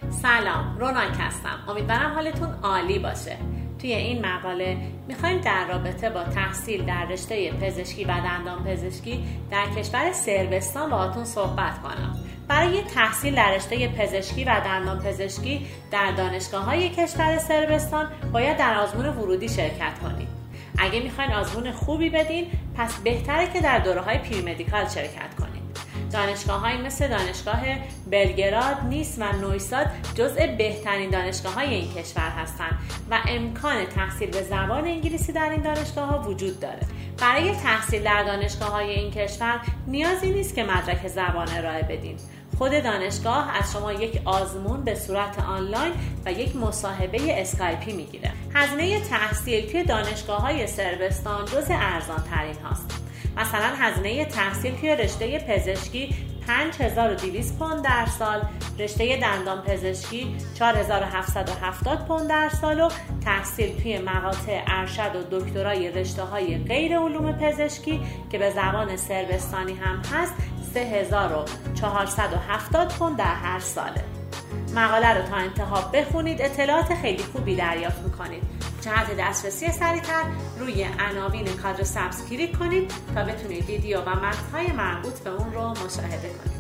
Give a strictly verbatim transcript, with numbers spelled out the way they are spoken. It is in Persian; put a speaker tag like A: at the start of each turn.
A: سلام، روناک هستم. امیدوارم حالتون عالی باشه. توی این مقاله میخوایم در رابطه با تحصیل در رشته پزشکی و دندان پزشکی در کشور صربستان باهاتون صحبت کنم. برای تحصیل در رشته پزشکی و دندان پزشکی در دانشگاه‌های کشور صربستان باید در آزمون ورودی شرکت کنید. اگه میخواین آزمون خوبی بدین، پس بهتره که در دوره‌های پریمدیکال شرکت کنید. دانشگاه‌هایی مثل دانشگاه بلگراد، نیس و نویساد جزء بهترین دانشگاه‌های این کشور هستند و امکان تحصیل به زبان انگلیسی در این دانشگاه‌ها وجود داره. برای تحصیل در دانشگاه‌های این کشور نیازی نیست که مدرک زبان ارائه بدین. خود دانشگاه از شما یک آزمون به صورت آنلاین و یک مصاحبه اسکایپی میگیره. هزینه تحصیل توی دانشگاه‌های صربستان جزء ارزان ترین هاست. مثلا هزینه تحصیل توی رشته پزشکی پنج هزار و دویست پوند در سال، رشته دندان پزشکی چهار هزار و هفتصد و هفتاد پوند در سال و تحصیل توی مقاطع ارشد و دکترای رشته‌های غیر علوم پزشکی که به زبان صربستانی هم هست سه هزار و چهارصد و هفتاد پوند در هر ساله. مقاله رو تا انتها بخونید، اطلاعات خیلی خوبی دریافت میکنید. جهت دسترسی سریعتر روی عناوین کادر سبز کلیک کنید تا بتونید ویدیو و متن‌های مربوط به اون رو مشاهده کنید.